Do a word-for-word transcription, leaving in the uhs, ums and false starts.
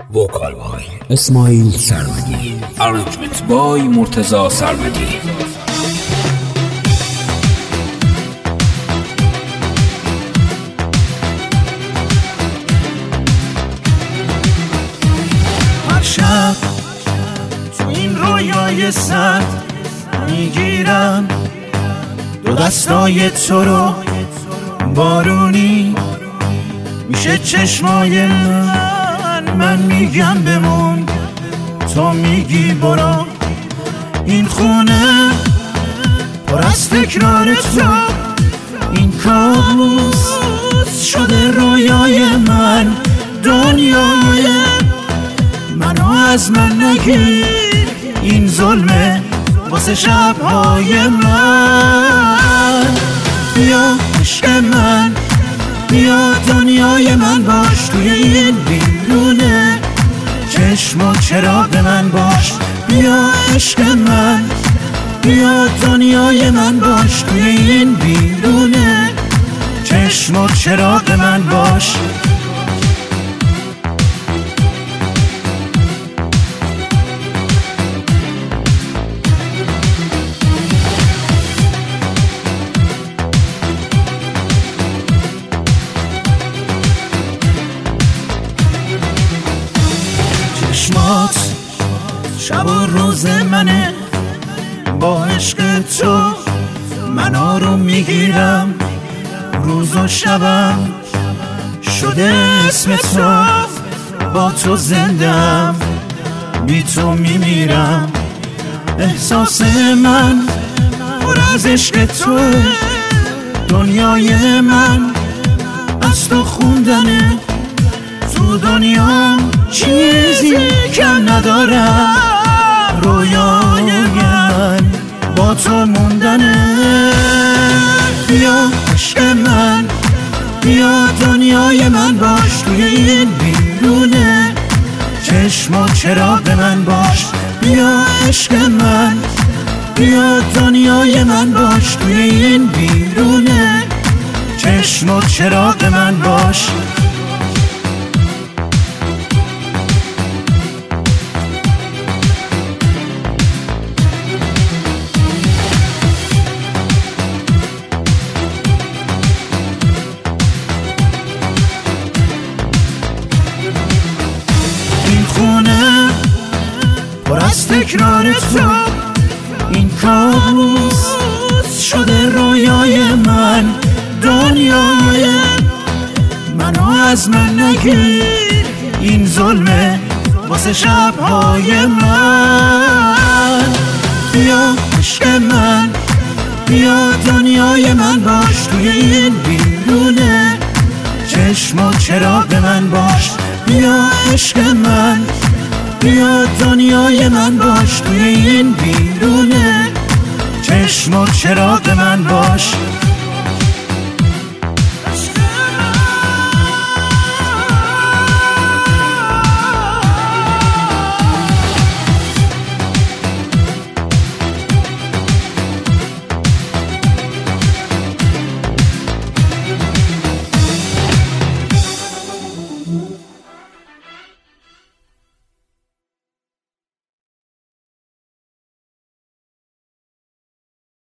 وکال بای اسماعیل سرمدی، ارنجمنت بای مرتضی سرمدی. هر شب تو این رویای سرد میگیرم دو دستای تو رو بارونی، میشه چشمای من من میگم بمون، تو میگی برو. این خونه پر از تکرار تو، این کابوس شده رویای من. دنیای منو از من نگیر، این ظلمه واسه شبهای من. بیا عشق من، بیا دنیای من باش، توی این بیرونه چشم و چراغ من باش. بیا عشق من، بیا دنیای من باش، توی این بیرونه چشم و چراغ من باش. چشمات شب و روز منه، با عشق تو منا رو میگیرم. روز و شبم شده اسم تو، با تو زندم بی تو میمیرم. احساس من پر از عشق تو، دنیای من از تو خوندنه. تو دنیا چیزی کم ندارم، رویای من با تو موندنه. بیا عشق من، بیا دنیای من باش، توی این بیرونه چشم و چراغ من باش. بیا عشق من، بیا دنیای من باش، توی این بیرونه چشم و چراغ من باش. خونه پر از تکرار تو، این کابوس شده رویای من. دنیای منو از من نگیر، این ظلمه واسه شبهای من. بیا عشق من، بیا دنیای من باش، توی این بیرونه چشم و چراغ من باش. بیا عشق من، بیا دنیای من باش، توی این بیرونه چشم و چراغ من باش.